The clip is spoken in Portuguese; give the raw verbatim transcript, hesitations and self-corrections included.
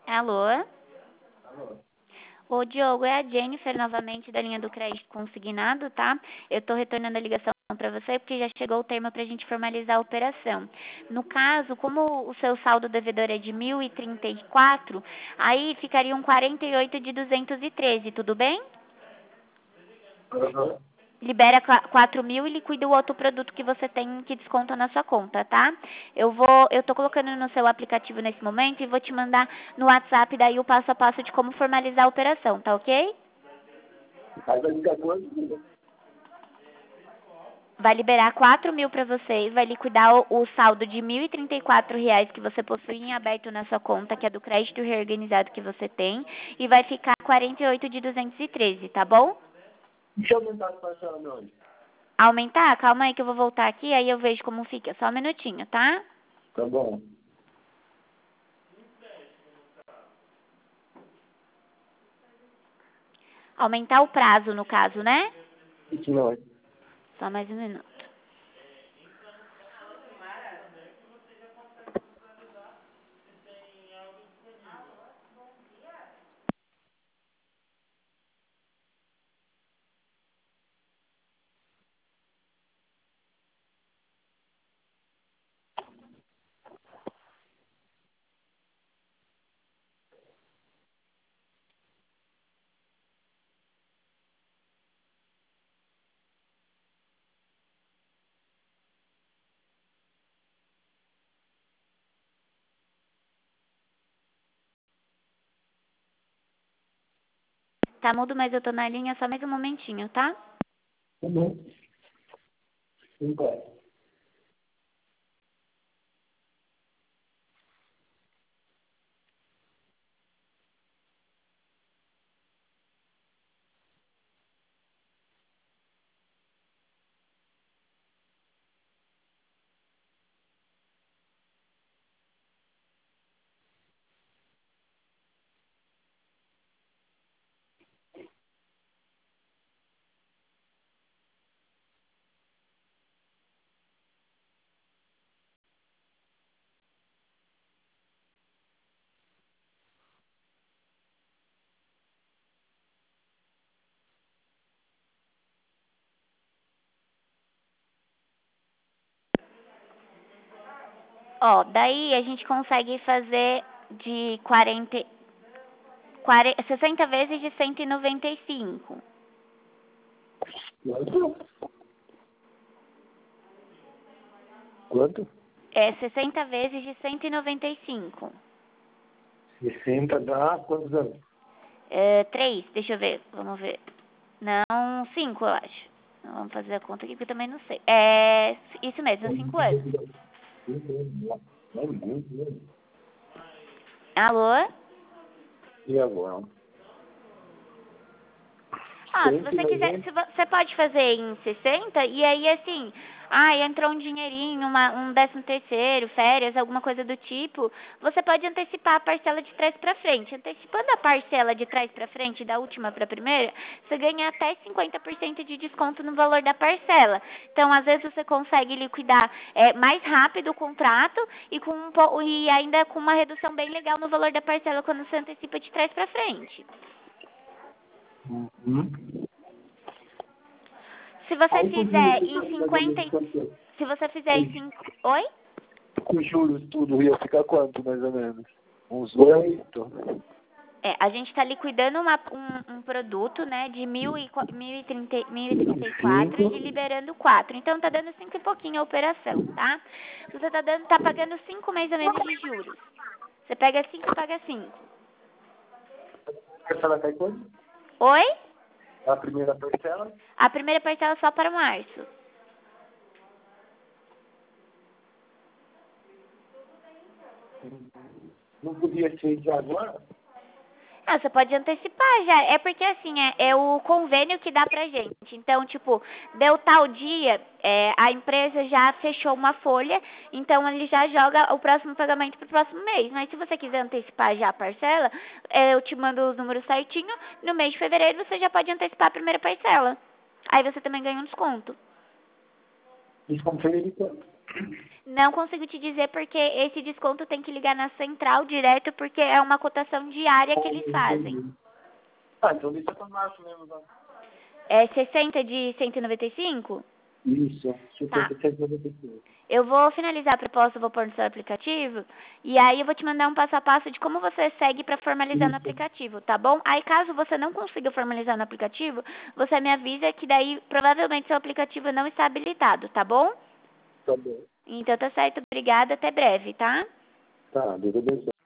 Alô? Alô? Ô, Diogo, é a Jennifer novamente da linha do crédito consignado, tá? Eu tô retornando a ligação para você porque já chegou o termo para a gente formalizar a operação. No caso, como o seu saldo devedor é de mil e trinta e quatro, aí ficariam quarenta e oito de duzentos e treze, tudo bem? Aham. Libera qua- quatro mil e liquida o outro produto que você tem que desconta na sua conta, tá? Eu vou, eu tô colocando no seu aplicativo nesse momento e vou te mandar no WhatsApp daí o passo a passo de como formalizar a operação, tá ok? Aí vai ligar quanto? Vai liberar quatro mil para você e vai liquidar o, o saldo de mil e trinta e quatro reais que você possui em aberto na sua conta, que é do crédito reorganizado que você tem, e vai ficar quarenta e oito de duzentos e treze, tá bom? Deixa eu aumentar a parcela de onde? Aumentar? Calma aí que eu vou voltar aqui, aí eu vejo como fica. Só um minutinho, tá? Tá bom. Aumentar o prazo, no caso, né? Isso não. Só mais um minuto. Tá mudo, mas eu tô na linha, só mais um momentinho, tá? Tá bom. cinquenta. Ó, daí a gente consegue fazer de quarenta, quarenta, sessenta vezes de cento e noventa e cinco. Quanto? Quanto? É, sessenta vezes de cento e noventa e cinco. sessenta dá quantos anos? É, três, deixa eu ver, vamos ver. Não, cinco, eu acho. Vamos fazer a conta aqui, porque eu também não sei. É, isso mesmo, cinco anos. É muito, né? Alô? E agora? Ah, se você quiser, se vo- você pode fazer em sessenta e aí assim, ah, entrou um dinheirinho, uma, um décimo terceiro, férias, alguma coisa do tipo, você pode antecipar a parcela de trás para frente. Antecipando a parcela de trás para frente, da última para a primeira, você ganha até cinquenta por cento de desconto no valor da parcela. Então, às vezes você consegue liquidar é, mais rápido o contrato e, com um, po- e ainda com uma redução bem legal no valor da parcela quando você antecipa de trás para frente. Uhum. Se você Aí com fizer juros, em mais ou cinquenta, menos e- quanto? se você fizer em cinco, oi? Com juros tudo, ia ficar quanto, mais ou menos? Uns oito? É, a gente está liquidando uma- um, um produto, né, de mil e, qua- mil e trinta, mil e trinta e quatro e Cinco? liberando quatro. Então tá dando cinco e pouquinho a operação, tá? Você tá dando, tá pagando cinco mais ou menos de juros. Você pega cinco e paga cinco. A parcela cai quanto? Oi? A primeira parcela? A primeira parcela só para março. Não podia ser de agora? Ah, você pode antecipar já. É porque assim, é, é o convênio que dá pra gente. Então, tipo, deu tal dia, é, a empresa já fechou uma folha, então ele já joga o próximo pagamento pro próximo mês. Mas se você quiser antecipar já a parcela, é, eu te mando os números certinho. No mês de fevereiro você já pode antecipar a primeira parcela. Aí você também ganha um desconto. Desconferir de quanto? Não consigo te dizer porque esse desconto tem que ligar na central direto, porque é uma cotação diária que eles fazem. Ah, então deixa pra março mesmo, tá? É sessenta de cento e noventa e cinco? Isso, Tá. sessenta e sete e noventa e cinco. Eu vou finalizar a proposta, vou pôr no seu aplicativo, e aí eu vou te mandar um passo a passo de como você segue para formalizar no Isso. aplicativo, tá bom? Aí caso você não consiga formalizar no aplicativo, você me avisa que daí provavelmente seu aplicativo não está habilitado, tá bom? Tá bom. Então tá certo, obrigada, até breve, tá? Tá, Deus abençoe.